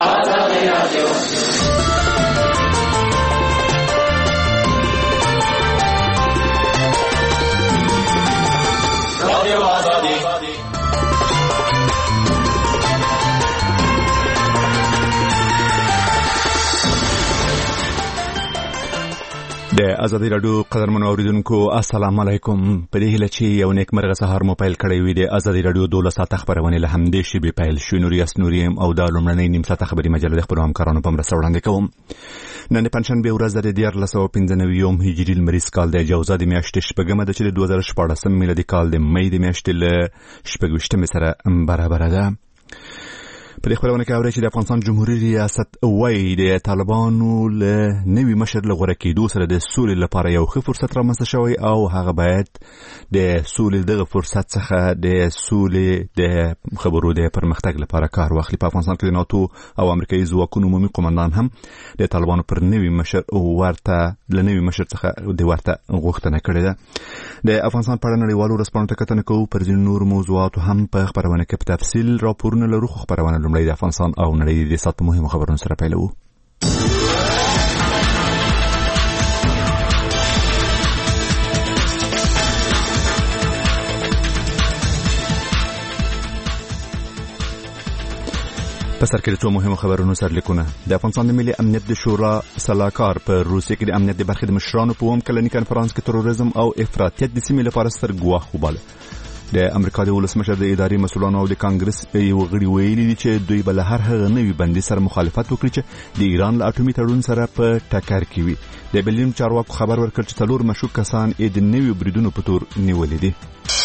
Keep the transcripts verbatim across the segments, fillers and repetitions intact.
آزادی رادیو رادیو آزادی د آزادی رادیو قدرمنو اوریدونکو السلام علیکم. په دې هیله چې یو نیک مرغه سهار مو پیل کړی وي. د آزادی رادیو دولس ساعته خبرونه له همدې شیبې پیل شوې. نوریاس نوریم او د لومړنۍ نیم ساعته خبري مجله د خپل همکارانو په مرسته وړاندې کوم. نن پنځشنبه ورځ د دیارلس سوه پنځه نوي هجري لمریز کال د جوزا د میاشتې شپږمه ده چې د دوه زره شپاړسم میلادي کال د مې د میاشتې له شپږویشتمې سره برابره ده. په دې خبرونه کې اورئ چې د افغانستان جمهوریت ریاست وایي د طالبانو له نوي مشر له غوره کېدو سره د سولې لپاره یو ښه فرصت رامنځته شوی او هغه باید د سولې دغه فرصت څخه د سولې د خبرو د پرمختګ لپاره کار واخلي. په افغانستان کې د ناتو او امریکایي ځواکونو عمومي قومندان هم د طالبانو پر نوي مشر ورته له نوي مشر څخه د ورته غوښتنه کړې ده. د افغانستان په اړه نړیوالو ورځپاڼو ته کتنه کوو. پر ځینو نورو موضوعاتو هم په خبرونه کې په تفصیل راپورونه لرو. خو خبرونه لومړی د افغانستان او نړۍ د سات په مهمو خبرونو سره پیلوو. په سر کې د څو مهمو خبرونو سرلیکونه. د افغانستان د ملي امنیت د شورا سلاکار په روسیه کې د امنیت د برخې د مشرانو په اووم کلني کنفرانس کې تروریزم او افراطیت د سیمې لپاره ستر ګواښ وباله. د امریکا د ولسمشر د اداري مسؤلانو او د کانګرس یو غړي ویلي دي چې دوی به له هر هغه نوي بندي سره مخالفت وکړي چې د ایران له اټومي تړون سره په ټکر کې وي. د برلین چارواکو خبر ورکړ چې څلور مشکوک کسان یې د نوي بریدونو په تور نیولي دي.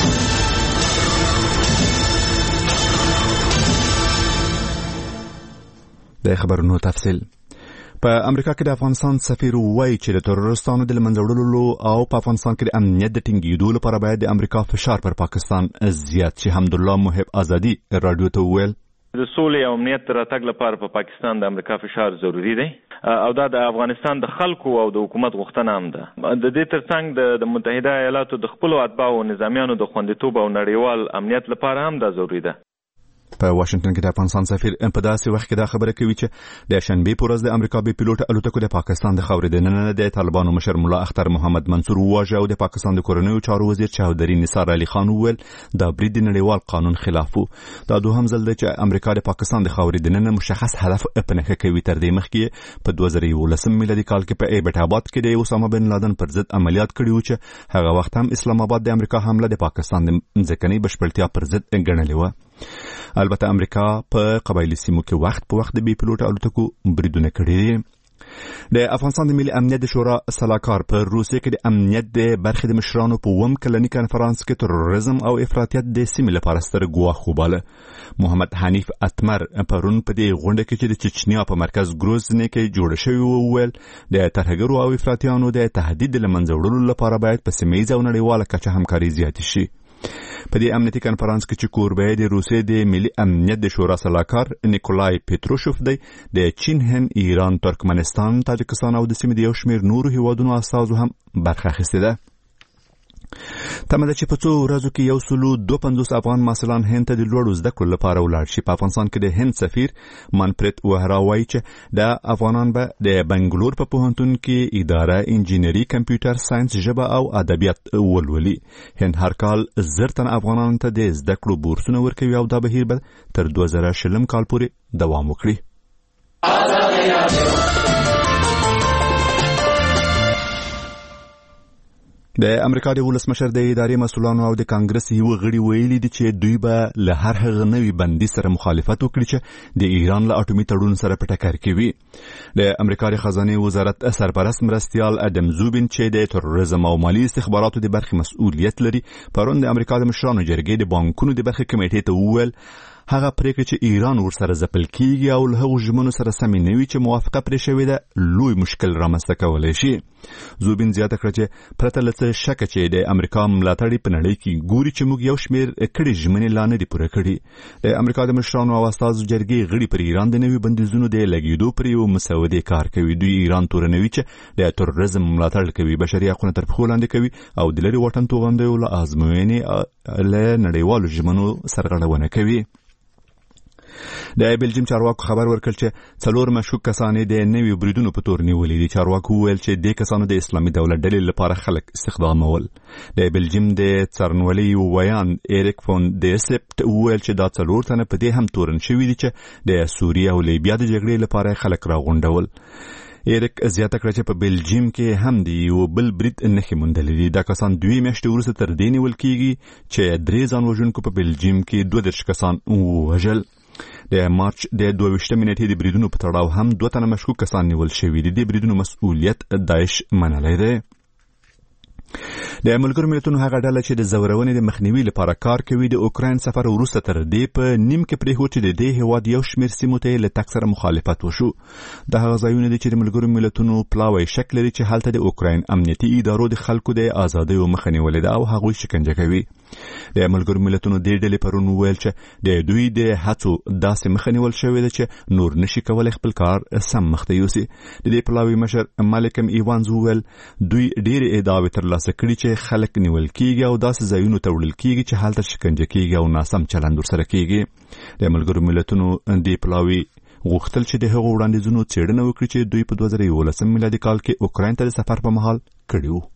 د خبرونو تفصیل. په امریکا کې د افغانستان سفیر وایي چې د تروریستانو د منځه وړلو او په افغانستان کې د امنیت د ټینګېدو لپاره باید د امریکا فشار پر پاکستان زیات شي. حمدالله محب آزادي رادیو ته وویل د سولې او امنیت راتګ لپاره په پاکستان د امریکا فشار ضروری دی او دا د افغانستان د خلکو او د حکومت غوښتنه هم ده. د دې ترڅنګ د متحده ایالاتو د خپل اتباع او نظامیانو د خوندیتوب او نړیوال امنیت لپاره هم دا ضروری ده. په واشنگټن کې د افغانستان سفیر په داسې وخت کې دا خبره کوي چې د شنبه په ورځ د امریکا بي پیلوټ الوتکو د پاکستان د خاورې دننه د طالبانو مشر مولا اختر محمد منصور وواژه او د پاکستان د کورنیو چارو وزیر چودري نثار علي خان وویل دا برید د نړیوال قانون خلاف وو. دا دوهم ځل دی چې امریکا د پاکستان د خاورې دننه مشخص هدف په نښه کوي. تر دې مخکې په دوه زره یولسم میلادي کال کې په ایبټ آباد کې د اسامه بن لادن پر ضد عملیات کړي وو چې هغه وخت هم اسلام آباد د امریکا حمله د پاکستان د ځمکنۍ بشپړتیا پر ضد ګڼلې وه. البته امریکا په قبایلی سیمو کې وخت په وخت د بي پیلوټ الوتکو بریدونه کړي. د افغانستان د ملي امنیت د شورا سلاکار په روسیه کې د امنیت د برخې د مشرانو په اووم کلني کنفرانس کې تروریزم او افراطیت د سیمې لپاره ستر ګواښ وباله. محمد حنیف اتمر پرون په دې غونډه کې چې د چچنیا په مرکز ګروزني کې جوړ شوی وویل د ترهګرو او افراطیانو د تهدید له منځه وړلو لپاره باید په سیمه ییزه او نړیواله کچه همکاري زیاته شي. په دې امنیتي کنفرانس کې چې کوربه د روسیې د ملي امنیت د شورا سلاکار نیکولای پیتروشوف دی د چین، هند، ایران، ترکمنستان، تاجکستان او د سیمې د یو شمېر نورو هیوادونو استازو هم برخه اخیستې ده. تمه ده چې په څو ورځو کې یو سلو دوه پنځوس افغان محصلان هند ته د لوړو زده کړو لپاره ولاړ شي. په افغانستان کې د هند سفیر منپریت وهرا وایي چې د افغانان به د بنګلور په پوهنتون کې اداره انجینری، کمپیوټر ساينس، ژبه او ادبیات ولولي. هند هر کال زر تن افغانانو ته د زده کړو بورسونه ورکوي او دا بهیر به تر دوه زره شلم کال پورې دوام وکړي. د امریکا د ولسمشر د اداري مسؤلانو او د کانګرس یو غړي ویلي دي چې دوی به له هر هغه نوي بندي سره مخالفت وکړي چې د ایران له اټومي تړون سره په ټکر کې وي. د امریکا د خزانه وزارت سرپرست مرستیال ادم زوبین چې د تروریزم او مالی استخباراتو د برخې مسؤلیت لري پرون د امریکا د مشرانو جرګې د بانکونو د برخې کمیټې ته وویل هغه پریکړه چې ایران ورسره ځپل کیږي او له هغو ژمنو سره سمې نه وي چې موافقه پرې شوې ده لوی مشکل رامنځته کولی شي. زوبین زیاته کړه چې پرته له څه شکه چې د امریکا ملاتړي په نړۍ کې ګوري چې موږ یو شمېر کړي ژمنې لا نه دي پوره کړي. د امریکا د مشرانو او استازو جرګې غړي پر ایران د نوي بندیزونو د لګېدو پر یو مسودې کار کوي. دوی ایران تورنوي چې د تروریزم ملاتړ کوي، بشري حقونه تر پښو لاندې کوي او د لرې وطن توغندیو له ازموینې له نړیوالو ژمنو سرغړونه کوي. د بلجیم چارواکو خبر ورکړ چې څلور مشکوک کسان د نوي بریدونو په تور نیولې دي. چارواکو وویل چې د کسانو د اسلامي دولت ډلې لپاره خلک استخدامول. د بلجیم د څارنوالۍ ویان ایریک فون دیسپټ وویل چې دا څلور تنه په دې هم تورن شوي دي چې د سوریه او لیبیا د جګړې لپاره خلک راغونډول. ایریک زیاته کړه چې په بلجیم کې هم دی یو بل برید نښې موندلې دي. دا کسان دوی میاشتې وروسته تر دې نیول کېږي چې درې ځان وژونکو په بلجیم کې دوه دېرش کسان ووژل. د مارچ د دوه ویشتمې نېټې د بریدونو په تړاو هم دوه تنه مشکوک کسان نیول شوي دي. د بریدونو مسؤلیت داعش منلی دی. د ملګرو ملتونو هغه ډله چې د زورونې د مخنیوي لپاره کار کوي د اوکراین سفر وروسته تر دې په نیم کې پرېښود چې د دې هېواد یو شمېر سیمو ته یې له تګ سره مخالفت وشو. د هغه ځایونه دي چې د ملګرو ملتونو پلاوی شک لري چې هلته د اوکراین امنیتي ادارو د خلکو د ازادیو مخه نیولې ده او هغوی شکنجه کوي. د ملګرو ملتونو دې ډلې پرون وویل چې د دوی د هڅو داسې مخه نیول شوې ده چې نور نشي کولی خپل کار سم مخته یوسي. د دې پلاوي مشر مالکم ایوانز وویل دوی ډېرې ادعاوې ترلاسه کړي چې خلک نیول کیږي او داسې ځایونو ته وړل کیږي چې هلته شکنجه کیږي او ناسم چلند ورسره کیږي. د ملګرو ملتونو دې پلاوي غوښتل چې د هغو وړاندیزونو څېړنه وکړي چې دوی په دوه زره یولسم میلادي کال کې اوکراین ته د سفر په مهال کړي وو.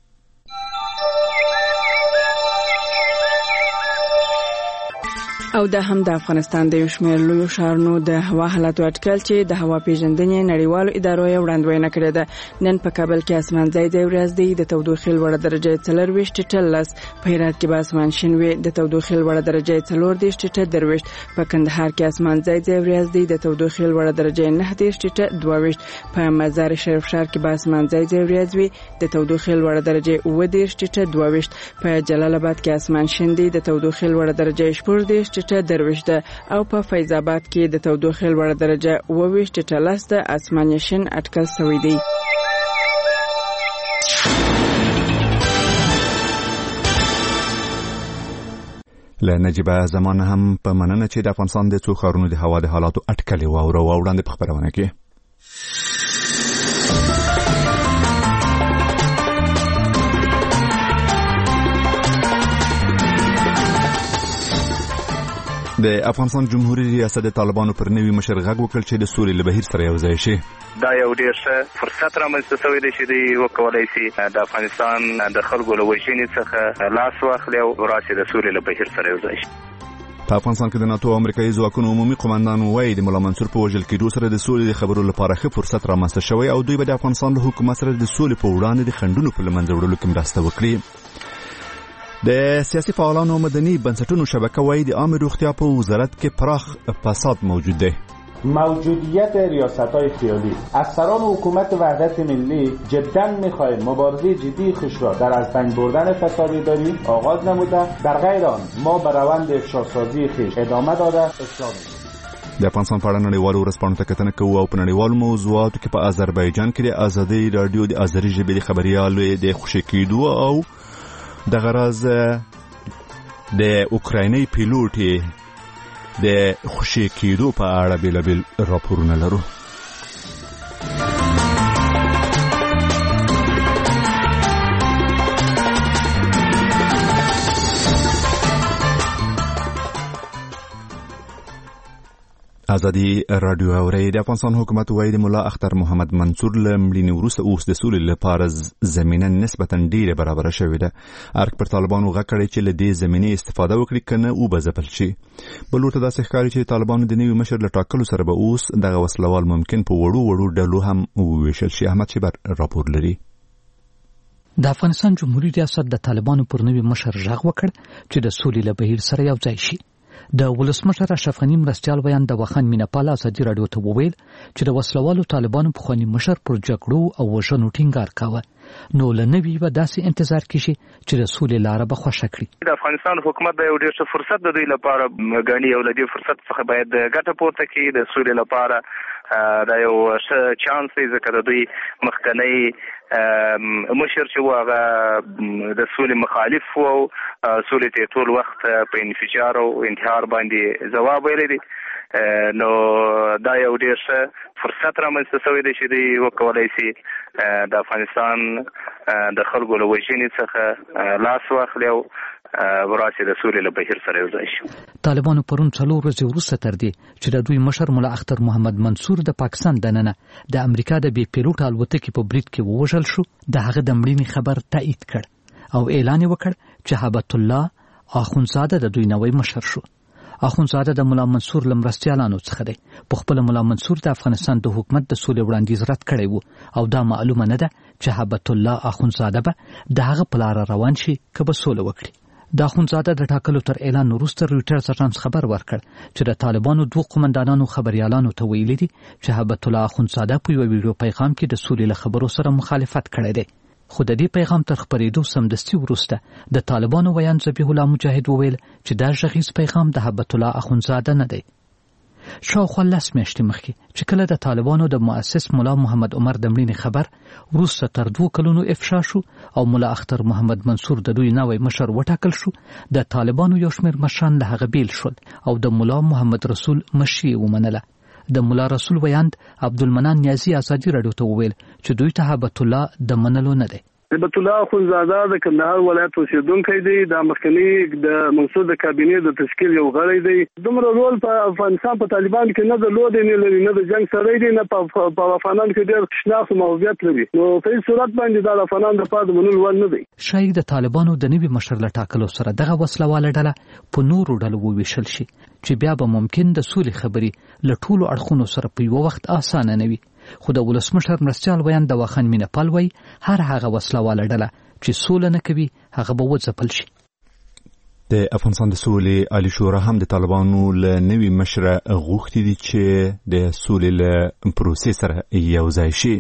او د هم د افغانستان د یو شمېر لویو ښارونو د هوا حالاتو اټکل چې د هوا پیژندنې نړیوالو ادارو یې وړاندوینه کړې ده. نن په کابل کې اسمان ځای ځای ورځ دی، د تودوخې لوړه درجه څلرویشت ټیټه لس، په هرات کې به اسمان شین وي، د تودوخې لوړه درجه څلور دېرش ټیټه درویشت، په کندهار کې اسمان ځای ځای ورځ دی، د تودوخې لوړه درجه نهه دېرش ټیټه دوه ویشت، په مزار شریف ښار کې به اسمان ځای ځای ورځ وي، د تودوخې لوړه درجه اووه دېرش ټیټه دوه ویشت، په جلال آباد کې اسمان شین دی، د تودوخې لوړه درجه شپږ دېرش ټیټه درویشت ده، او په فیض آباد کې د تودوخې لوړه درجه اووه ویشت ټیټه لس ده. اسمان شین اټکل شوی دی. له نجیبه زمان هم په مننه چې د افغانستان د څو ښارونو د هوا د حالاتو اټکلې واوره او وړاندې په خبرونه کې د افغانستان جمهوریت ریاست د طالبانو پر نوي مشر غږ وکړ چې د سولې له بهیر سره یو ځای شي. دا یو ډېر ښه فرصت رامنځته شوی دی چې دوی وکولی شي د افغانستان د خلکو له وژنې څخه لاس واخلي او راشي د سولې له بهیر سره یو ځای شي. په افغانستان کې د ناتو امریکایي ځواکونو عمومي قومندان وایي د ملا منصور په وژل کېدو سره د سولې د خبرو لپاره ښه فرصت رامنځته شوی او دوی به د افغانستان له حکومت سره د سولې په وړاندې د خنډونو په له منځه وړلو کې مرسته وکړي. د سیاسي فعالانو مدني بنسټونو شبکه وایي د عامه روغتیا په وزارت کې پراخ فساد موجود دی. موجودیت ریاست‌های خیالی از سران حکومت وحدت ملی جدا می‌خواهیم مبارزه جدی خوش را در از بین بردن فساد اداری آغاز نموده، در غیر آن ما به روند افشارسازی خویش ادامه داده اصلاح می‌کنیم. د افغانستان په اړه نړیوالو ورځپاڼو ته کتنه کوو او په نړیوالو موضوعاتو کې په آذربایجان کې د ازادي رادیو د آذري ژبې د خبريالو د خوشي کېدو او د غرض د اوکرایني پیلوټ د خوشي کېدو په اړه بیلابیل راپورونه لرو. ازادي رادیو اوري. د افغانستان حکومت وایي د ملا اختر محمد منصور له مړینې وروسته اوس د سولې لپاره زمینه نسبتا ډیره برابره شوې ده. ارګ پر طالبانو غږ کړی چې له دې زمینې استفاده وکړي کنه او به ځپل شي. بل ورته داسې ښکاري چې طالبانو د نوي مشر له ټاکلو سره به اوس دغه وسلوال ممکن په وړو وړو ډلو هم وویشل شي. احمد شیبر راپور لري. د افغانستان جمهوریت ریاست د طالبانو پر نوي مشر غږ وکړ چې د سولې له بهیر سره یو ځای شي. د ولسمشر اشرف غني مرستیال ویان د وخان میناپال ازادي رادیو ته وویل چې د وسلوالو طالبانو په خواني مشر پر جګړو او وژنو ټینګار کاوه. نو لنوي و داسې انتظار کیږي چې د سولې لار به خوښه کړي. د افغانستان حکومت د یو ډېر ښه فرصت د دوی لپاره غني او د دې فرصت څخه باید ګټه پورته کړي. د سولې لپاره دا یو ښه چانس دی ځکه د دوی مخکنی مشر چې هغه د سولې مخالف و او سولې ته ټول وخت په انفجار او انتحار باندې ځواب ویلی دی. نو دا یو ډېر ښه فرصت رامنځته شوی دی چې دوی وکولی شي د افغانستان د خلکو له وژنې څخه لاس واخلي او وراسي د سولې له بهیر سره یو ځای شي. طالبانو پرون څلور ورځې وروسته تر دې چې د دوی مشر ملا اختر محمد منصور د پاکستان دننه د امریکا د بې پیلوټ الوتکې په برید کې ووژل شو د هغه د مړینې خبر تایید کړ او اعلان وکړ چې هبت الله اخونزاده د دوی نوی مشر شو. اخونزاده د ملا منصور لمرستیالانو څخه دی. په خپل ملا منصور د افغانستان د حکومت د سولې وړاندیز رد کړی وو او دا معلومه نه ده چې هبت الله اخونزاده به د هغه په لار روان شي که به سوله وکړي. د اخونزاده د ټاکلو تر اعلان وروسته رویټرز اژانس خبر ورکړ چې د طالبانو دوه قومندانانو خبريالانو ته ویلي دي چې هبت الله اخونزاده په یو ویډیو پیغام کې د سولې له خبرو سره مخالفت کړی دی. خو د دې پیغام تر خپرېدو سمدستي وروسته د طالبانو ویان ذبیح الله مجاهد وویل چې دا غږیز پیغام د هبت الله اخونزاده نه دی. شاوخوا لس میاشتې مخکې چې کله د طالبانو د مؤسس ملا محمد عمر د مړینې خبر وروسته تر دوه کلونو افشا شو او ملا اختر محمد منصور د دوی نوی مشر وټاکل شو، د طالبانو یو شمېر مشران له هغه بیل شول او د ملا محمد رسول مشري ومنله. د مولا رسول ویاند عبدالمنان نیازی ازادي راډیو ته وویل چې دوی ته هبت الله د منلو نه دی. هبت الله اخونزاده د کندهار ولایت اوسیدونکی دی. د مخکنی د منصور د کابینې د تشکیل یو غړی دی. دومره رول په افغانستان په طالبان کې نه درلود، نه لري، نه د جنگ سره دی، نه په افغانان کې ډېر شناخت او موقعیت لري. نو په هیڅ صورت باندې د افغانان د پاره منل ول نه دی. شاید د طالبانو د نوي مشر له ټاکلو سره دغه وسلواله ډله په نورو ډلو وویشل شي چې بیا به ممکن د سولې خبرې له ټولو اړخونو سره په یو وخت اسانه نه وي. خو د ولسمشر مرستیال ویان د واخان مینپال وای هر هغه وسلواله ډله چې سوله نه کوي هغه به وځپل شي. د افغانستان د سولې عالی شورا هم د طالبانو له نوي مشره غوښتي دي چې د سولې له پروسې سره یو ځای شي.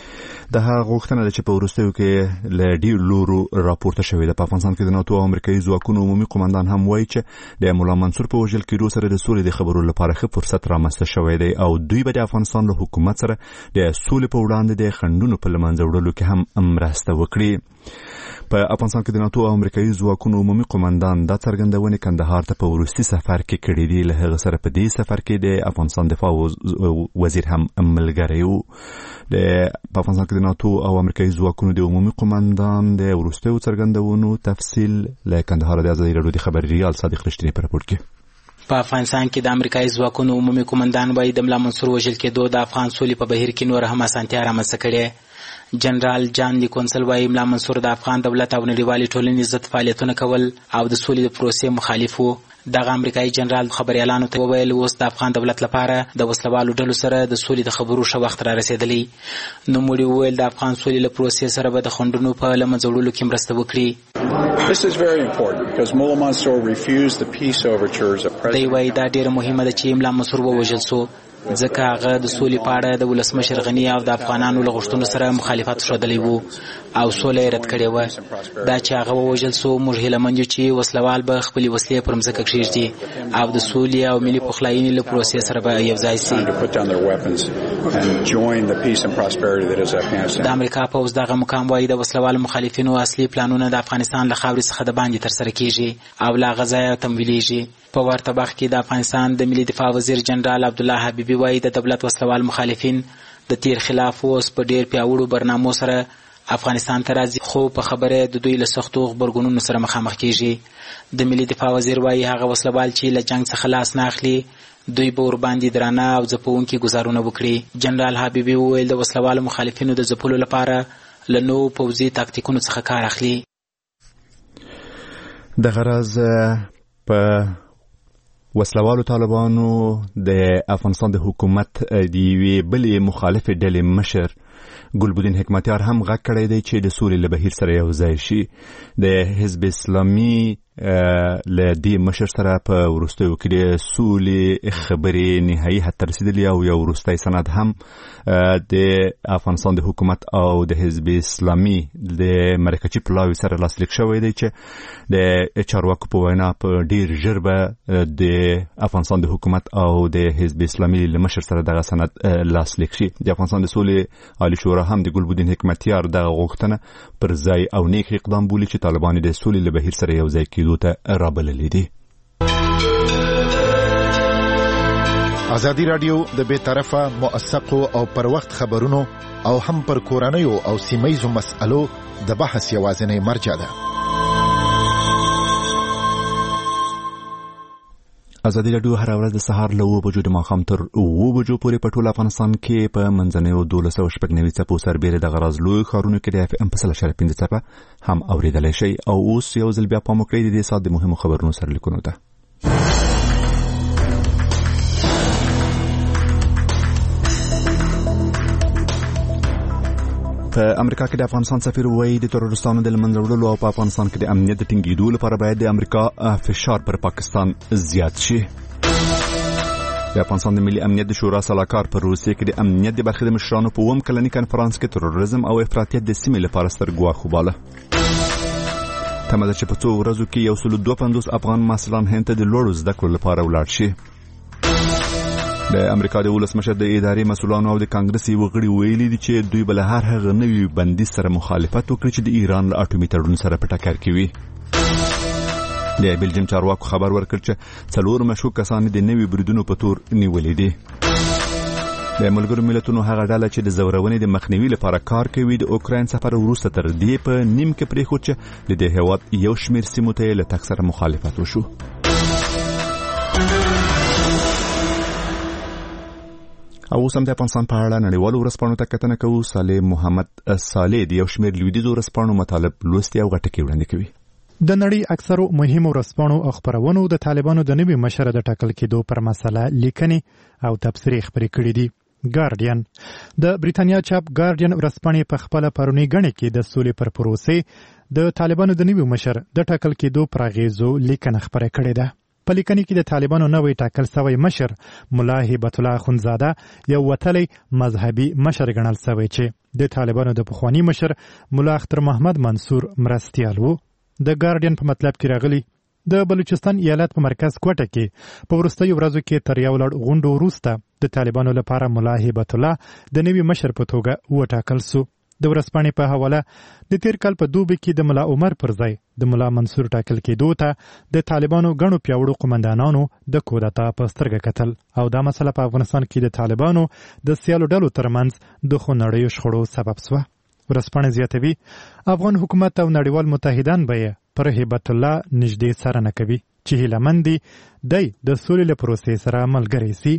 د هغه غوښتنه ده چې په وروستیو کې له ډېرو لورو راپورته شوې ده. په افغانستان کې د ناتو او امریکایي ځواکونو عمومي قومندان هم وایي چې د مولا منصور په وژل کېدو سره د سولې د خبرو لپاره ښه فرصت رامنځته شوی دی او دوی به د افغانستان له حکومت سره د سولې په وړاندې د خنډونو په له منځه وړلو کې هم مرسته وکړي. په افغانستان کې د ناتو او امریکایي ځواکونو عمومي قومندان دا څرګندونې کندهار ته په وروستي سفر کې کړې دي. له هغه سره په دې سفر کې د افغانستان دفاع وزیر هم ملګری و. د افغانستان کې د ناتو او امریکایي ځواکونو د عمومي قومندان د وروستیو څرګندونو تفصیل له کندهار د ازادي راډیو د خبريال صادق رښتینی په راپور کې. په افغانستان کې د امریکایي ځواکونو عمومي قومندان وایي د ملا منصور وژل کېدو د افغان سولې په بهیر کې نور هم اسانتیا رامنځته کړې. جنرال جان لیکونسل وایي ملا منصور د افغان دولت او نړیوالې ټولنې ضد فعالیتونه کول او د سولې د پروسې مخالف و. دغه امریکایي جنرال خبريالانو ته وویل اوس د افغان دولت لپاره د وسلوالو ډلو سره د سولې د خبرو ښه وخت را رسېدلی. نوموړي وویل د افغان سولې له پروسې سره به د خنډونو په له منځه وړلو کې مرسته وکړي. This is very important because Mullah Mansour refused the peace overtures of President. دی وایي دا ډېره مهمه ده چې ملا منصور ووژل سو ځکه هغه د سولې په اړه د ولسمشر غني او د افغانانو له غوښتنو سره مخالفت ښودلی و او سوله یې رد کړې وه. دا چې هغه ووژل سو موږ هیله مند یو چې وسلوال به خپلې وسلې پر مځکه کښېږدي او د سولې او ملي پخلاینې له پروسې سره به یو ځای سي. د امریکا پوځ دغه مقام وایي د وسلوالو مخالفینو اصلي پلانونه د افغانستان له خاورې څخه د باندې ترسره کېږي او له هغه ځایه تمویلېږي. په ورته وخت کې د افغانستان د ملي دفاع وزیر جنرال عبدالله حبیبي وایي د دولت وسلوال مخالفین د تیر خلاف اوس په ډېر پیاوړو برنامو سره افغانستان ته راځي خو په خبره د دوی له سختو غبرګونونو سره مخامخ کېږي. د ملي دفاع وزیر وایي هغه وسلوال چې له جنگ څخه لاس نه اخلي دوی به ورباندې درانه او ځپونکي ګزارونه وکړي. جنرال حبیبي وویل د وسلوالو مخالفینو د ځپلو لپاره له نوو پوځي تاکتیکونو څخه کار اخلي. د غرض په وسلوالو طالبانو د افغانستان د حکومت د یوې بلې مخالفې ډلې مشر ګلبدین حکمتیار هم غږ کړی دی چې د سولې له بهیر سره یو ځای شي. د حزب اسلامي له دې مشر سره په وروستیو کې د سولې خبرې نهایي حد ته رسېدلي او یو وروستی سند هم د افغانستان د حکومت او د حزب اسلامي د مرکچي پلاوي سره لاسلیک شوی دی چې د چارواکو په وینا په ډیر ژر به د افغانستان د حکومت او د حزب اسلامي له مشر سره دغه سند لاسلیک شي. د افغانستان د سولې عالی شورا هم د ګلبدین حکمتیار دغه غوښتنه پر ځای او نیک اقدام بولي چې طالبان د سولې له بهیر سره یو ځای کېدو ته رابللی دي. ازادي راډیو د بې طرفه موثقو او پر وخت خبرونو او هم پر کورنیو او سیمهیزو مسألو د بحث یوازینی مرجع ده. ازادي راډیو هر ورځ د سهار له اوه بجو د ماښام تر اوه بجو پورې په ټول افغانستان کې په منځنیو دولس سوه شپږ نوي څپو سربېره د غراض لوی ښارونو کې د اف ام په سل اشاریه پنځه څپه هم اورېدلی شئ. او اوس یو ځل بیا پام وکړئ د دې ساعت د مهمو خبرونو سرلیکونو ته. په امریکا کې د افغانستان سفیر وایي د تروریستانو د لمنځه وړلو او په افغانستان کې د امنیت د ټینګېدو لپاره باید د امریکا فشار پر پاکستان زیات شي. د افغانستان د ملي امنیت د شورا سلاکار په روسیې کې د امنیت د برخې د مشرانو په اووم کلني کنفرانس کې تروریزم او افراطیت د سیمې لپاره ستر ګواښ وباله. تمه ده چې په څو ورځو کې یو سل دوه پنځوس افغان محصلان هند ته د لوړو زده کړو لپاره ولاړ شي. د امریکا د ولسمشر د ادارې مسؤلانو او د کانګرس یو غړي ویلي دي چې دوی بل هر هغه نوي بندیز سره مخالفت وکړي چې د ایران له اټومي تړون سره په ټکر کې وي. د بلجیم چارواکو خبر ورکړ چې څلور مشکوک کسان د نوي بریدونو په تور نیولي دي. د ملګرو ملتونو هغه ډله چې د زورونې د مخنیوي لپاره کار کوي د اوکراین سفر وروسته تر دې په نیم کې پرېښود چې د دې هېواد یو شمېر سیمو ته یې له تګ سره مخالفت وشو. او اوس هم د افغانستان په اړه نړیوالو ورځپاڼو ته کتنه کوو. صالح محمد صالح د یو شمېر لویدیځو ورځپاڼو مطالب لوستي او غټکې وړاندې کوي. د نړۍ اکثرو مهمو ورځپاڼو او خپرونو د طالبانو د نوي مشر د ټاکل کېدو پر مسله لیکنې او تبصرې خپرې کړې دي. ګارډین د بریتانیا چاپ ګارډین ورځپاڼې په خپل پرونی غڼې کې د سولې پر پروسې د طالبانو د نوي مشر د ټاکل کېدو پر اغیزو لیکنه خپره کړې ده. په لیکنې کې د طالبانو نوی ټاکل شوی مشر ملا هیبت الله اخندزاده یو وتلی مذهبي مشر ګڼل شوی چې د طالبانو د پخوانی مشر ملا اختر محمد منصور مرستیال و. د ګارډین په مطلب کې راغلی د بلوچستان ایالت په مرکز کوټه کې په وروستیو ورځو کې تر یو لړ غونډو وروسته د طالبانو لپاره ملا هیبت الله د نوي مشر په توګه وټاکل شو. د ورځپاڼې په حواله د تیر کال په دوبي کې د ملا عمر پر ځای د ملا منصور ټاکل کېدو ته د طالبانو غنو پیاوړو قومندانانو د کودتا په سترګه کتل او دا مسله په افغانستان کې د طالبانو د سیالو ډلو ترمنځ د خونړیو شخړو سبب شوه. ورځپاڼې زیاتوي افغان حکومت او نړیوال متحدان به پر هیبت الله نږدې څارنه کوي چې هیله مند دي دی د سولې له پروسې سره ملګری سي.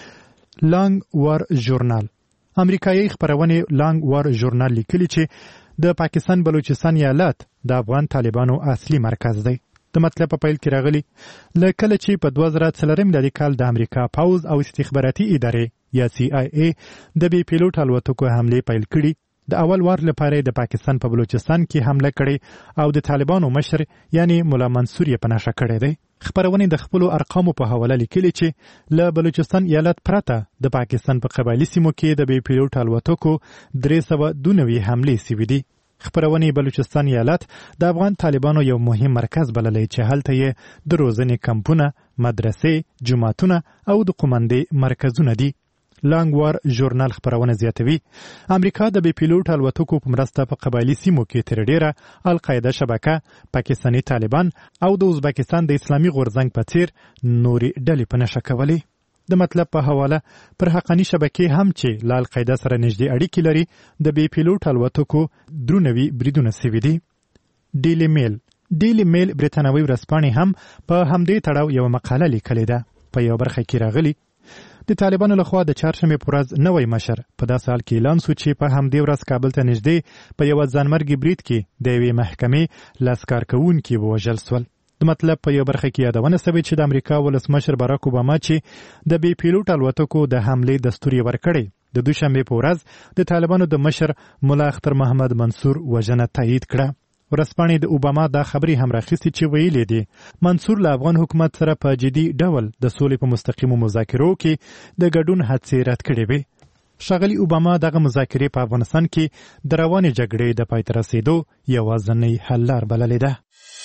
لانګ وار ژورنال امریکایي خبرونه لانګ وار ژورنال لیکلي چې د پاکستان بلوچستان ایالت د افغان طالبانو اصلي مرکز دی. د مطلب په پیل کې راغلی ل کله چې په دوه زره څلورم میلادي کال د امریکا پاوز او استخباراتي ادارې یا سی آی ای د بي پیلوټ الوتکو حمله پیل کړي. د اول وار لپاره د پاکستان په بلوچستان کې حمله کړې او د طالبانو مشر یعنی مولا منصور یې پناشه کړی دی. خبرونه د خپل ارقامو په حواله لیکلي چې له بلوچستان ایالت پرته د پاکستان په قبایلی سیمو کې د بي پیلوټ الوتکو درې سوه دوه نوي حملې شوې دي. خبرونه بلوچستان ایالت د افغان طالبانو یو مهم مرکز بللی چې هلته یې د روزنې کمپونه، مدرسې، جوماتونه او د قومندې مرکزونه دي. لانګ وار ژورنال خبرونه زیاتوي امریکا د بي پیلوټ الوتکو په مرسته په قبایلی سیمو کې تر ډیره القاعده شبکه، پاکستاني طالبان او د ازبکستان د اسلامي غورځنګ په څیر نوري ډلې په نشه کولې. د مطلب په حواله پر حقانی شبکې هم چې له القاعده سره نږدې اړیکې لري د بي پیلوټ الوتکو درونوي بریدونه سوي دي. ډیلی میل ډیلی میل بریتانوي ورځپاڼې هم په همدې تړاو یو مقاله لیکلې ده. په یو برخه کې راغلی د طالبانو لخوا د چهارشنبې په ورځ نوی مشر په داسې حال کې اعلان شو چې په همدې ورځ کابل ته نږدې په یوه ځانمرګي برید کې د یوې محکمې لاسکار کوونکي ووژل سول. د مطلب په یو برخه کې یادونه شوې چې د امریکا ولسمشر باراک اوباما چې د بي پیلوټ الوتکو د حملې دستور یې ورکړی د دوشنبې په ورځ د طالبانو د مشر مولا اختر محمد منصور وژنه تایید کړه. ورځپاڼې د اوباما دا خبرې هم راخیستې چې ویلي دي منصور له افغان حکومت سره په جدي ډول د سولې په مستقیمو مذاکرو کې د ګډون هڅې رد کړې وې. ښاغلي اوباما دغه مذاکرې په افغانستان کې د روانې جګړې د پای ته رسېدو یوازینۍ حل لار بللې ده.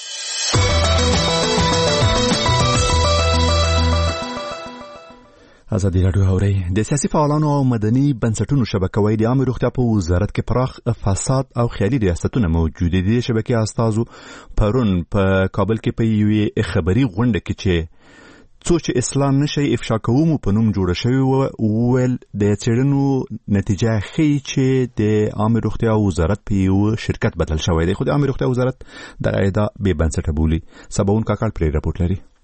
ازادي راډیو اوري د سیاسي فعالانو او مدني بنسټونو شبکه وایي د عامه روغتیا په وزارت کې پراخ فساد او خیالي ریاستونه موجود دي. شبکې استازو پرون په کابل کې په یوې خبري غونډه کې چې څو چې اسلام نشي افشا کوم په نوم جوړ شوی و ول د چیرنو نتیجه ښیي چې د عامه روغتیا وزارت په یو شرکت بدل شوی دی. خو د عامه روغتیا وزارت د ادعا به بنسټه بولي. سباون کاکړ پرې راپورټ لري.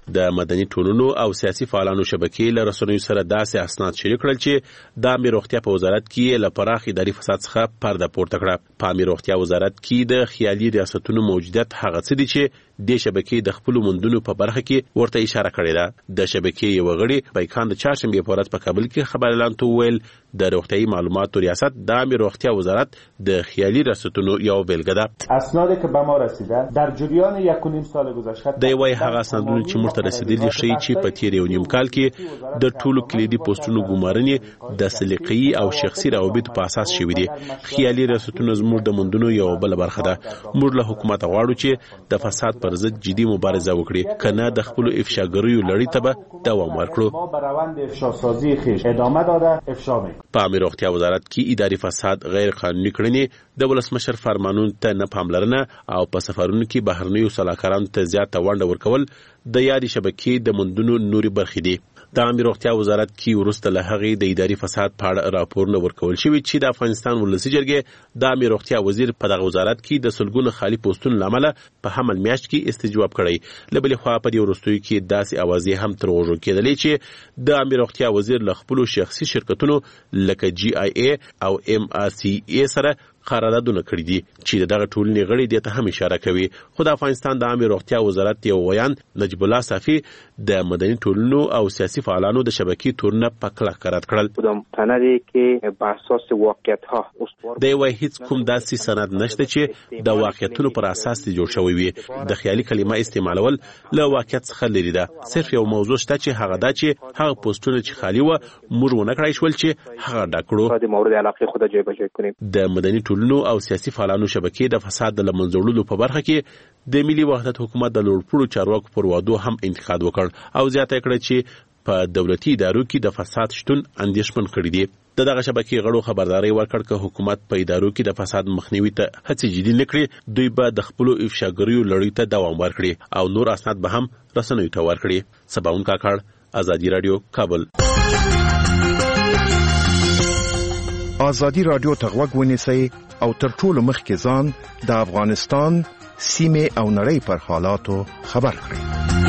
د مدني ټولنو او سیاسي فعالانو شبکې له رسنیو سره داسې اسناد شریک کړل چې د عامه روغتیا په وزارت کې له پراخ اداري فساد څخه پرده پورته کړه. په عامه روغتیا وزارت کې د خیالي ریاستونو موجودیت هغه څه دي چې د شبکې د خپل مندونو په برخه کې ورته اشاره کړې ده. د شبکې یو غړي پایکان د چهارشنبه په ورځ په کابل کې خبر اعلان ویل د روغتیايي معلوماتو ریاست د عامه روغتیا وزارت د خیالي ریاستونو یو بیلګه ده. اسنادی که به ما رسیده در جریان یک و نیم سال گذشته د وای هغه اسنادونه چې موږ ته رسیدلي شي چې په تیر یو نیم کال کې د ټولو کلیدي پوسټونو ګمارنې د سلیقې او شخصي روابطو په اساس شوې دي. خیالي ریاستونه زموږ د مندونو یو بل برخه ده. موږ له حکومت غواړو چې د فساد پر ضد جدي مبارزه وکړي، کنه د خپل افشاګریو لړۍ ته به دوام ورکړو. ما به روند افشاسازی خیش ادامه داده افشا می‌کنیم. په عامه روغتیا وزارت کې اداري فساد، غیر قانوني کړنې، د ولسمشر فرمانونو ته نه پاملرنه او په سفرونو کې بهرنیو سلاکارانو ته زیاته ونډه ورکول د یادې شبکې د مندونو نوري برخې دي. د عامه روغتیا وزارت کې وروسته له هغې د اداري فساد په اړه راپورونه ورکول شوي چې د افغانستان ولسي جرګې د عامه روغتیا وزیر په دغه وزارت کې د سلګونو خالي پوسټونو له امله په حمل میاشت کې استجواب کړی. له بلې خوا په دې وروستیو کې داسې اوازې هم تر غوږو کېدلې چې د عامه روغتیا وزیر له خپلو شخصي شرکتونو لکه جی آی ای او ام آر سی ای سره قراردادونه کړی دي چې دغه ټولنې غړي دې ته هم اشاره کوي. خو د افغانستان د عامه روغتیا وزارت یو ویان نجیب الله صافي د مدني ټولنو او سیاسي فعالانو د شبکې تورونه په کلکه رد کړل. کدام سندی که بر اساس واقعیت‌ها د یو هیڅ کوم داسې سند نشته چې د واقعیتونو پر اساس جوړ شوی وي. د خیالي کلمه استعمالول له واقعیت څخه لري ده. صرف یو موضوع شته چې هغه دا چې هغه پوسټونه چې خالی و موږ ونه کړای شول چې هغه ډکړو. د مورد علاقه خود جای بجای کنیم. د مدني ټولنو او سیاسي فعالانو شبکې د فساد د لمنځوړلو په برخه کې د ملي وحدت حکومت د لوړپوړو چارواکو پر وعدو هم انتقاد وکړ او زیاته کړه چې په دولتي ادارو کې د فساد شتون اندېښمن کړی دی. د دغه شبکې غړو خبرداري ورکړ چې حکومت په ادارو کې د فساد مخنیوي ته هڅې جدي نه کړي، دوی به د خپلو افشاګریو لړۍ ته دوام ورکړي او نور اسناد به هم رسنیو ته ورکړي. سباون کاکړ، ازادي رادیو، کابل. ازادي رادیو ته غوږ ونیسئ او تر ټولو مخکې ځان د افغانستان سیمې او نړۍ پر حالاتو خبر کړئ.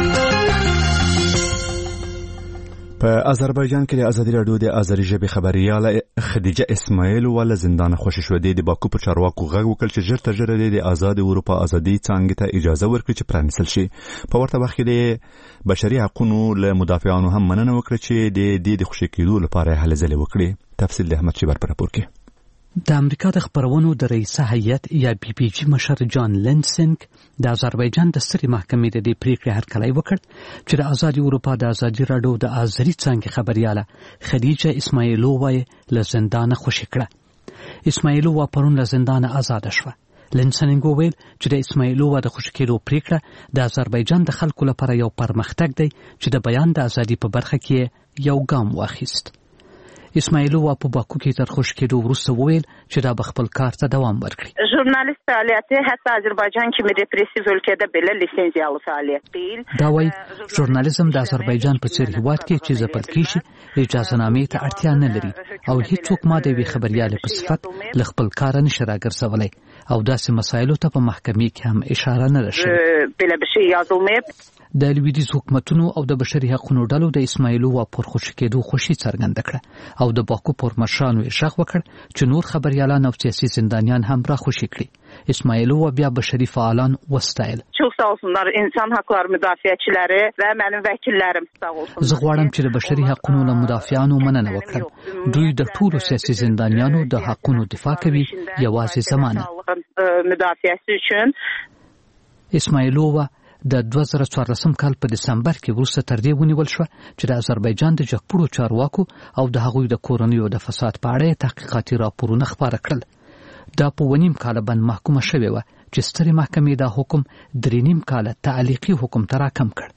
په آذربایجان کې د ازادي رادیو د آذري ژبې خبرياله خدیجه اسماعیل ول زندان خوشی شو د باکو په چارواکو غږ وکړ چې ژر تر ژره د آزاد اروپا ازادي څنګه ته اجازه ورکړي چې پرانیستل شي. په ورته وخت کې د بشري حقوقو له مدافعانو هم مننه وکړه چې د دې د خوشی کېدو لپاره هلې ځلې وکړي. تفصیل د احمد شیبر پر راپور کې. د امریکا د خبرونو د رئیسه هیئت یا بی بی جی مشر جان لینسنګ د آذربایجان د سترې محکمې د دې پریکړې هرکلی وکړ چې د آزادي اروپا د آزادي راډیو د آذري څانګې خبرياله خدیجه اسماعیلووا له زندانه خوشي کړه. اسماعیلووا پرون له زندانه آزاد شوه. لینسنګ وویل چې د اسماعیلووا د خوشي کېدو پریکړه د آذربایجان د خلکو لپاره یو پرمختګ دی چې د بیان د آزادي په برخه کې یو ګام واخیست. اسماعیلووا په باکو کې تر خوشي کېدو وروسته وویل چې دا به خپل کار ته دوام ورکړي. ژورنالیست فعالیت حتی آذربایجان کې مې ریپریسیو ولکه بل لیسنزیال فعالیت دیل دا وایي ژورنالیزم د آذربایجان په څیر هیواد کې چې ځپل کیږي اجازه نامې ته اړتیا نه لري او هیڅوک ما د وی خبرياله په صفت ل خپل کار نشه راګرځولای او داسې مسایلو ته په محکمې کې هم اشاره نه لشي. بل بشي یادومه د لویدیز حکومتونو او د بشري حقوقو ډلو د اسماعیلووا پر خوشي کېدو خوشي څرګنده کړه او د باکو پر مشرانو یې شغ وکړ چې نور خبريالان او سیاسي زندانیان هم را خوشي کړي. اسماعیلووا بیا بشري فعالان وستایل. Çox sağ olsunlar insan hakları müdafiəçiləri və mənim vəkillərim sağ olsun. زه غواړم چې د بشري حقوقو له مدافعانو مننه وکړم. دوی د ټولو سیاسي زندانیانو د حقوقو دفاع کوي یوازې زمانه. مدافعەsi üçün اسماعیلووا د دوه زره څوارلسم کال په دسمبر کې وروسته تر دې ونیول شو چې د آذربایجان د جګپوړو چارواکو او د هغوی د کورنیو د فساد په اړه تحقیقاتي راپورونه خپاره کړل. دا په ونیم کال باندې محکومه شوې و چې سترې محکمې دا حکم درې نیم کال تعلیقي حکم ته راکم کړ.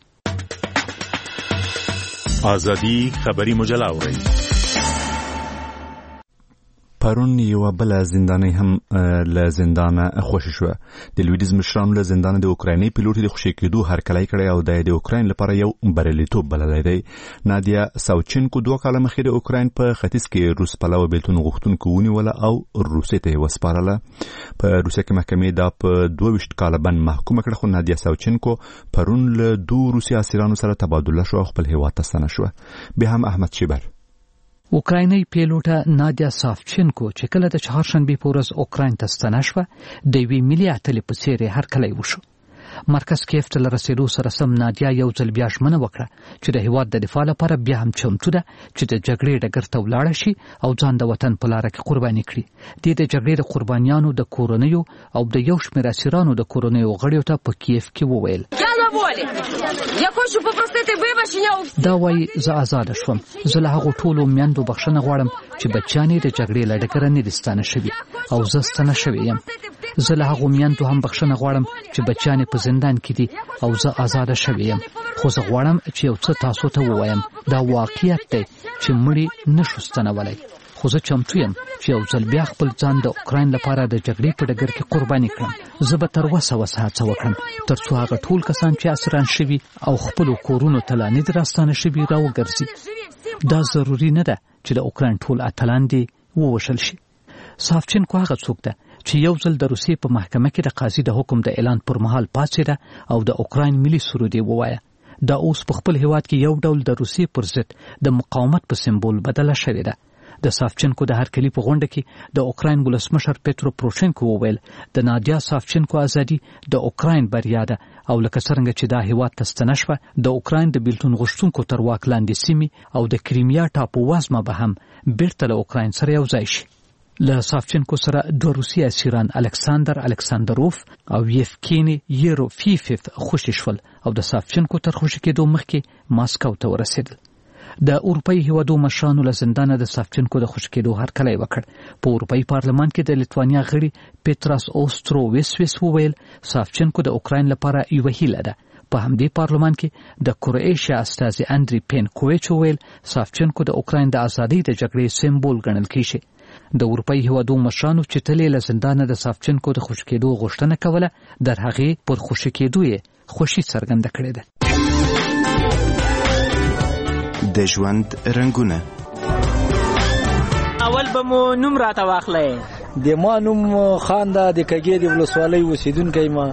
آزادي خبري مجله اورئ. پرون یو بل زنداني هم له زندانه خوشی شو. د لویدیز مشرانو له زندانه د اوکرایني پیلوټ د خوشی کېدو هرکلی کړی او د اوکراین لپاره یو بریالیتوب بللی دی. نادیا ساوچنکو دوه کاله مخکې د اوکراین په ختیځ کې روس پلوه بیلتون غوښتونکو ونیوله او روسیې ته وسپارله. په روسیې کې محکمې دا په دوه ویشت کاله بند محکومه کړه، خو نادیا ساوچنکو پرون له دوه روسي اسیرانو سره تبادله شو او خپل هیواد ته ستنه شوه. بیا هم احمد شیبر اوکرایني پیلوټه نادیا ساوچنکو چې کله د چهارشنبې په ورځ اوکراین ته ستنه شوه د یوې ملي اتلې په څېر یې هرکلی وشو. مرکز کیف ته رسیدو سره سم نادیا یو ځل بیا ژمنه وکړه چې د هیواد د دفاع لپاره بیا هم چمتو ده چې د جګړې ډګر ته ولاړه شي او ځان د وطن په لاره کې قرباني کړي. دې د جګړې د قربانیانو د کورنیو او د یو شمېر اسیرانو د کورنیو غړیو ته په کیف کې وویل دا وایي زه آزاده شوم، زه له هغو ټولو میندو بخښنه غواړم چې بچیان یې د جګړې له ډګره نه دي ستانه شوي او زه ستانه شوی یم. زه له هغو میندو هم بخښنه غواړم چې بچیان یې په زندان کې دي او زه آزاده شوی یم. خو زه غواړم چې یو څه تاسو ته ووایم، دا واقعیت دی چې مړي نشو ستنولی، خو زه چمتو یم چې یو ځل بیا خپل ځان د اوکراین لپاره د جګړې په ډګر کې قرباني کړم. زه به تر وسه وسه هڅه وکړم تر څو هغه ټول کسان چې اسیران شوي او خپلو کورونو ته لا نه دي راستانه شوي راوګرځي. دا ضروري نه ده چې د اوکراین ټول اتلان دې ووژل شي. ساوچنکو هغه څوک ده چې یو ځل د روسیې په محکمه کې د قاضي د حکم د اعلان پر مهال پاڅېده او د اوکراین ملي سرود یې ووایه. دا اوس په خپل هیواد کې یو ډول د روسیې پر ضد د مقاومت په سمبول بدله شوې ده. د ساوچنکو د هرکلي په غونډه کې د اوکراین ولسمشر پیترو پروشنکو وویل د نادیا ساوچنکو ازادي د اوکراین بریا ده او لکه څرنګه چې دا هیواد ته ستنه شوه د اوکراین د بیلتون غوښتونکو تر واک لاندې سیمې او د کریمیا ټاپو وزمه به هم بیرته له اوکراین سره یو ځای شي. له ساوچنکو سره دوه روسي اسیران الکساندر الکساندروف او یفکینی یروفیفیف خوشي شول او د ساوچنکو تر خوشي کېدو مخکې ماسکو ته ورسېدل. د اروپאי هیوادو مشرانو له زندانه د ساوچنکو د خوشي کېدو هرکلی وکړ. په اروپאי پارلمان کې د لیتوانیا غړي پیتراس اوستروویسویس وویل ساوچنکو د اوکراین لپاره یوه هیله ده. په همدې پارلمان کې د کروئیشیا استازي اندری پینکویچ وویل ساوچنکو د اوکراین د ازادۍ د جګړې سمبول ګڼل کیږي. د اروپאי هیوادو مشرانو چې تل له زندانه د ساوچنکو د خوشي کېدو غوښتنه کوله در هغې پر خوشي کېدو یې خوشي څرګنده کړې ده. د ژوند رنگونه اول به مو نوم راته واخلئ. د ما نوم خان ده، د کږې د ولسوالۍ اوسېدونکی ما.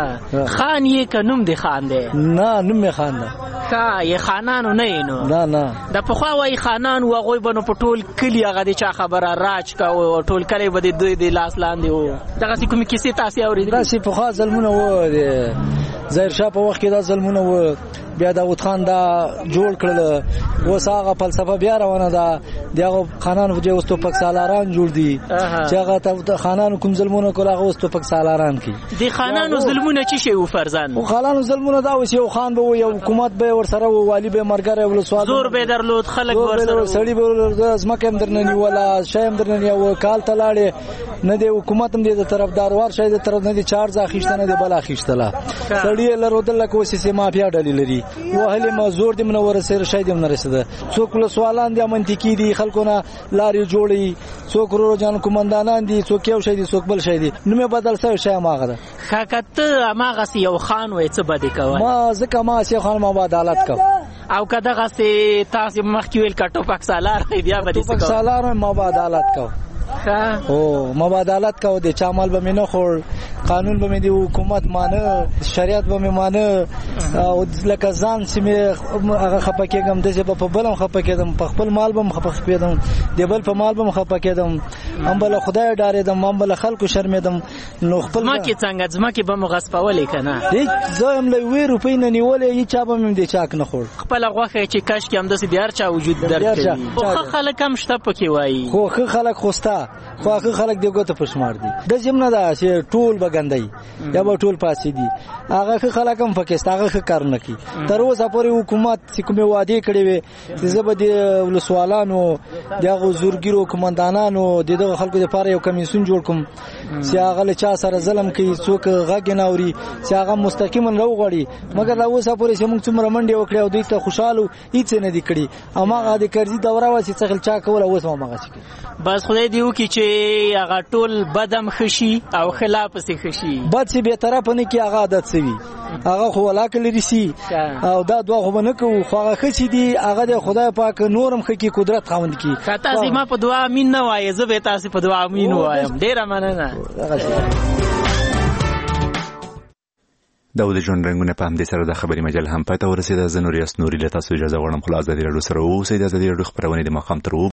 خان یې که نوم د خان دی؟ نه نوم یې خان ده. ښه یې خانانو نه یې نو؟ نه نه د پخوا وایي خانان و هغوی به نو په ټول کلي هغه د چا خبره راج کوه او ټول کلی به د دوی د لاس لاندې و. دغسې کومې کیسې تاسې اورېدلې؟ داسې پخوا ظلمونه و، د ظاهرشاه په وخت کې دا ظلمونه و، بیا داود خان دا جوړ کړل. اوس هغه فلسفه بیا روانه ده، د هغو خانانو په ځای اوس توپک سالاران جوړ دي چې هغه خانانو کوم ظلمونه کول هغه اوس توپک سالاران کوي. د خانانو ظلمونه څه شی و فرزان؟ خانانو ظلمونه دا اوس یو خان به و، یو حکومت به ورسره و، والی به مرګره ولسوال زور به درلود، خلک به ورسره سړي به ځمکه هم درنه نیوله، شی هم درنه نیوه، کال ته لاړې نه د حکومت هم د طرفدار وار شی د طرف نه د چارج اخیسته نه د بل اخیستله. سړي یې لرودل لکه اوس یې مافیا ډلې لري، وهلې ما زور دې نه ورسېره شی دې نه رسېده. څوک ولسوالان دي منطقي دي، خلکو نه لارې جوړي، څوک ورو جان کومندانان دي، څوک یو شی دي څوک بل شی دي، نوم بدل شوی شی هماغه ده. ښه که ته هماغسې یو خان وای څه به دې کوی؟ ما ځکه ما هسې خان ما به عدالت کوم. او که دغسې تاسې مخکې ویل که ټوپک سالار بیا به دې څه کوم؟ ټوپک سالار ما به عدالت کوم. او ما به عدالت کو، د چا مال به مې نه خور، قانون به مې د حکومت مانه، شریعت به مې مانه، او لکه ځان چې مې هغه خفه کېږم داسې به په بل هم خفه کېدم، په خپل مال به هم خفه کېدم، د بل په مال به هم خفه کېدم، هم به له خدای ډارېدم، هم به له خلکو شرمېدم. نو خپل ځمکې څنګه ځمکې به مو غصبولې که نه؟ هېڅ زه یم له یوې روپۍ نه نیولې، هېڅ چا به مې د چاک نه خوړ. خپله غوښه چې کش کې همداسې د هر چا وجود درد کوي. خو ښه خلک هم شته پکې وایي. خو ښه خلک خو شته، خو هغه خلک د ګوتو په شمار دي. داسې هم نه ده چې ټول به ګندی یا به ټول فاسدي. هغه ښه خلک هم پکې شته، هغه ښه کار نه کوي. تر اوسه پورې حکومت چې کومې وعدې کړې وې چې زه به د ولسوالانو دغه زورګیرو کمانډانانو دغه خلکو لپاره یو کمیسیون جوړ کوم چې هغه له چا سره ظلم کوي څوک غږ نه اوري چې هغه مستقیما راوغړي مګر دا اوسه پورې چې موږ څومره منډه وکړو او دوی ته خوشاله هیڅ نه دی کړی اما د کرزي دوره واسي څخه چا کول اوس ما مغه شي بس خدای دی وکي چې هغه ټول بدم خشي او خلاف سي خشي بد سي به طرف نه کی هغه عادت سوي هغه خو ولاک لري سي او دا دوه خو نه کو خو هغه خشي دي هغه د خدای پاک نورم خکې قدرت خوند کی کته ما په دعا امين نه وای زه به تاسو په دعا امين وایم ډیر مننه دا د ژوند رنګونه په همدې سره د خبري مجل هم پته ورسېده. زه نور یاس نوري له تاسو اجازه غواړم خلاص د دې رادیو سره اوسئ. د دې رادیو خبرونه د مقام تر